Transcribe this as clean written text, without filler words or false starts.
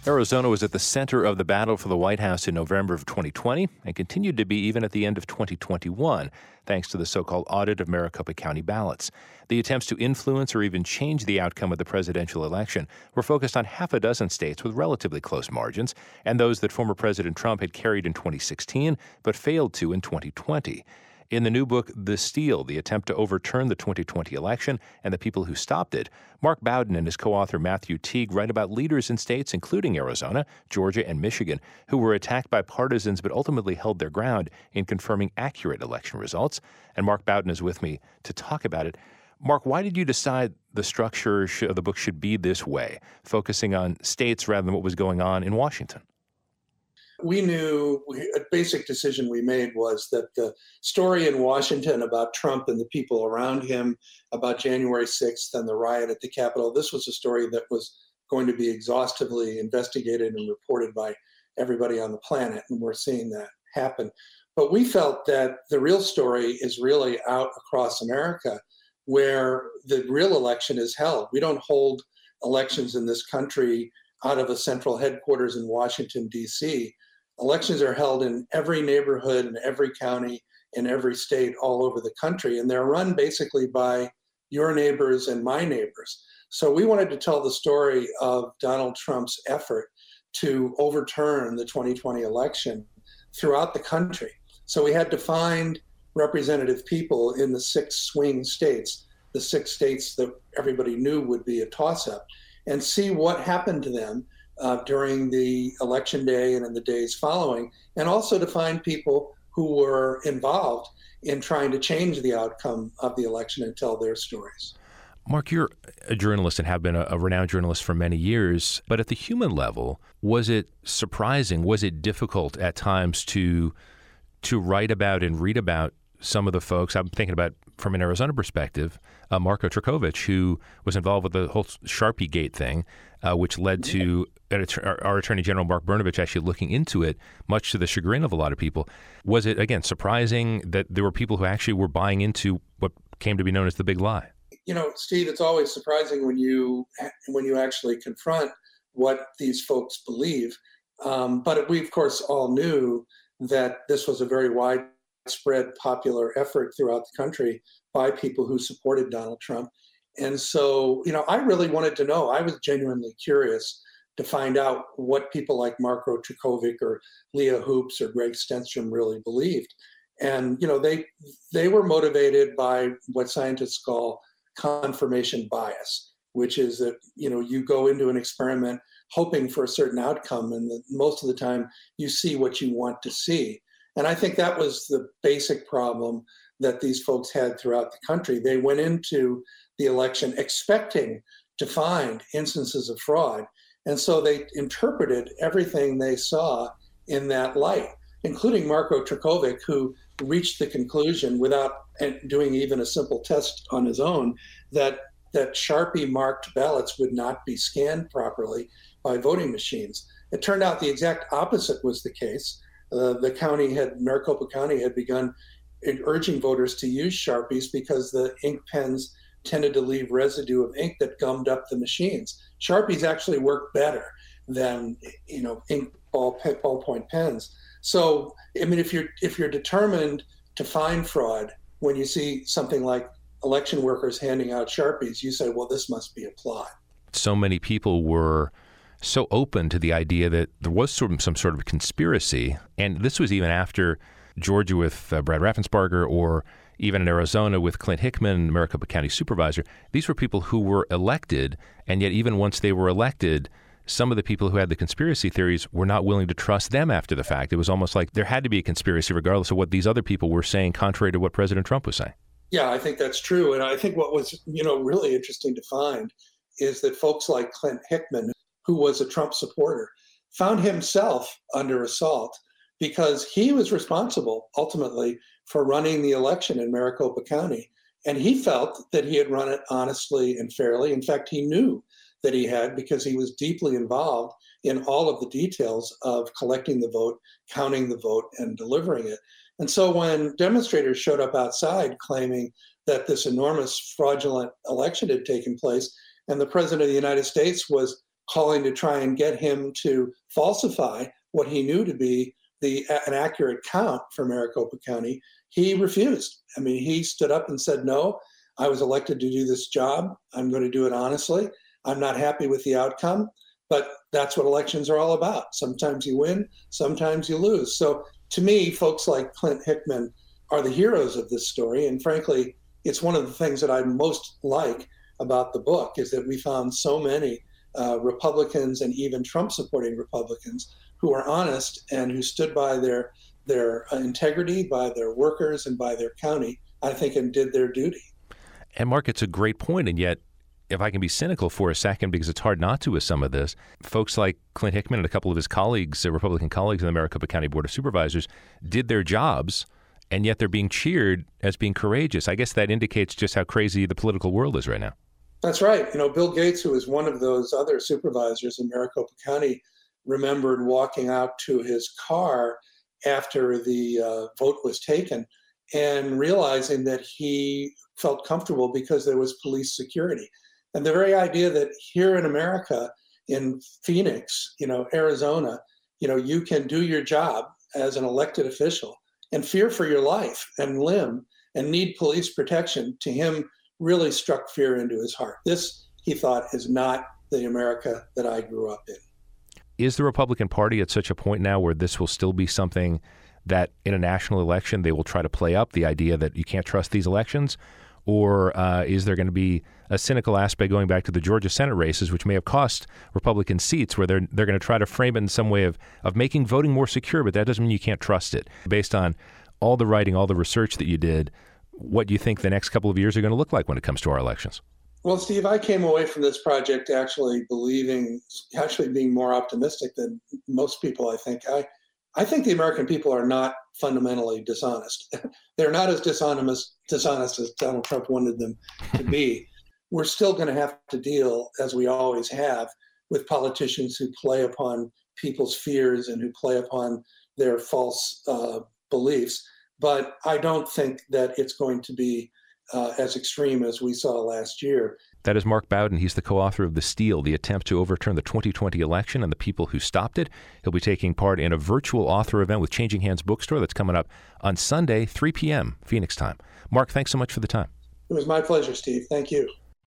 Arizona was at the center of the battle for the White House in November of 2020 and continued to be even at the end of 2021, thanks to the so-called audit of Maricopa County ballots. The attempts to influence or even change the outcome of the presidential election were focused on half a dozen states with relatively close margins, and those that former President Trump had carried in 2016 but failed to in 2020. In the new book, The Steal, The Attempt to Overturn the 2020 Election and the People Who Stopped It, Mark Bowden and his co-author Matthew Teague write about leaders in states, including Arizona, Georgia, and Michigan, who were attacked by partisans but ultimately held their ground in confirming accurate election results. And Mark Bowden is with me to talk about it. Mark, why did you decide the structure of the book should be this way, focusing on states rather than what was going on in Washington? We knew a basic decision we made was that the story in Washington about Trump and the people around him, about January 6th and the riot at the Capitol, this was a story that was going to be exhaustively investigated and reported by everybody on the planet, and we're seeing that happen. But we felt that the real story is really out across America, where the real election is held. We don't hold elections in this country out of a central headquarters in Washington, D.C. Elections are held in every neighborhood, in every county, in every state all over the country, and they're run basically by your neighbors and my neighbors. So we wanted to tell the story of Donald Trump's effort to overturn the 2020 election throughout the country. So we had to find representative people in the 6 swing states, the 6 states that everybody knew would be a toss-up, and see what happened to them during the election day and in the days following, and also to find people who were involved in trying to change the outcome of the election and tell their stories. Mark, you're a journalist and have been a renowned journalist for many years, but at the human level, was it surprising, was it difficult at times to write about and read about some of the folks? I'm thinking about, from an Arizona perspective, Marko Trkovic, who was involved with the whole Sharpie Gate thing, which led to our Attorney General Mark Brnovich actually looking into it, much to the chagrin of a lot of people. Was it, again, surprising that there were people who actually were buying into what came to be known as the big lie? You know, Steve, it's always surprising when you actually confront what these folks believe. But we, of course, all knew that this was a very widespread popular effort throughout the country by people who supported Donald Trump. And so, I really wanted to know. I was genuinely curious to find out what people like Marko Trkovic or Leah Hoops or Greg Stenstrom really believed. And, they were motivated by what scientists call confirmation bias, which is that, you go into an experiment hoping for a certain outcome, and most of the time you see what you want to see. And I think that was the basic problem that these folks had throughout the country. They went into the election expecting to find instances of fraud. And so they interpreted everything they saw in that light, including Marko Trkovic, who reached the conclusion without doing even a simple test on his own that Sharpie marked ballots would not be scanned properly by voting machines. It turned out the exact opposite was the case. Maricopa County had begun urging voters to use Sharpies because the ink pens tended to leave residue of ink that gummed up the machines. Sharpies actually work better than ink ballpoint pens. So, if you're determined to find fraud when you see something like election workers handing out Sharpies, you say, well, this must be a plot. So many people were so open to the idea that there was some sort of conspiracy, and this was even after Georgia with Brad Raffensperger, or even in Arizona with Clint Hickman, Maricopa County Supervisor. These were people who were elected, and yet even once they were elected, some of the people who had the conspiracy theories were not willing to trust them after the fact. It was almost like there had to be a conspiracy regardless of what these other people were saying, contrary to what President Trump was saying. Yeah, I think that's true. And I think what was, really interesting to find is that folks like Clint Hickman, who was a Trump supporter, found himself under assault because he was responsible ultimately for running the election in Maricopa County. And he felt that he had run it honestly and fairly. In fact, he knew that he had because he was deeply involved in all of the details of collecting the vote, counting the vote, and delivering it. And so when demonstrators showed up outside claiming that this enormous fraudulent election had taken place and the president of the United States was calling to try and get him to falsify what he knew to be an accurate count for Maricopa County. He refused. I mean, he stood up and said, no, I was elected to do this job. I'm going to do it honestly. I'm not happy with the outcome, but that's what elections are all about. Sometimes you win, sometimes you lose. So to me, folks like Clint Hickman are the heroes of this story. And frankly, it's one of the things that I most like about the book is that we found so many Republicans and even Trump-supporting Republicans who are honest and who stood by their integrity, by their workers, and by their county, I think, and did their duty. And Mark, it's a great point, and yet, if I can be cynical for a second, because it's hard not to with some of this, folks like Clint Hickman and a couple of his colleagues, Republican colleagues in the Maricopa County Board of Supervisors, did their jobs, and yet they're being cheered as being courageous. I guess that indicates just how crazy the political world is right now. That's right. You know, Bill Gates, who was one of those other supervisors in Maricopa County, remembered walking out to his car after the vote was taken and realizing that he felt comfortable because there was police security. And the very idea that here in America, in Phoenix, Arizona, you can do your job as an elected official and fear for your life and limb and need police protection, to him really struck fear into his heart. This, he thought, is not the America that I grew up in. Is the Republican Party at such a point now where this will still be something that in a national election they will try to play up, the idea that you can't trust these elections? Or is there going to be a cynical aspect going back to the Georgia Senate races, which may have cost Republican seats, where they're going to try to frame it in some way of making voting more secure, but that doesn't mean you can't trust it? Based on all the writing, all the research that you did, what do you think the next couple of years are going to look like when it comes to our elections? Well, Steve, I came away from this project actually being more optimistic than most people, I think. I think the American people are not fundamentally dishonest. They're not as dishonest as Donald Trump wanted them to be. We're still going to have to deal, as we always have, with politicians who play upon people's fears and who play upon their false beliefs. But I don't think that it's going to be as extreme as we saw last year. That is Mark Bowden. He's the co-author of The Steal, the attempt to overturn the 2020 election and the people who stopped it. He'll be taking part in a virtual author event with Changing Hands Bookstore that's coming up on Sunday, 3 p.m. Phoenix time. Mark, thanks so much for the time. It was my pleasure, Steve. Thank you.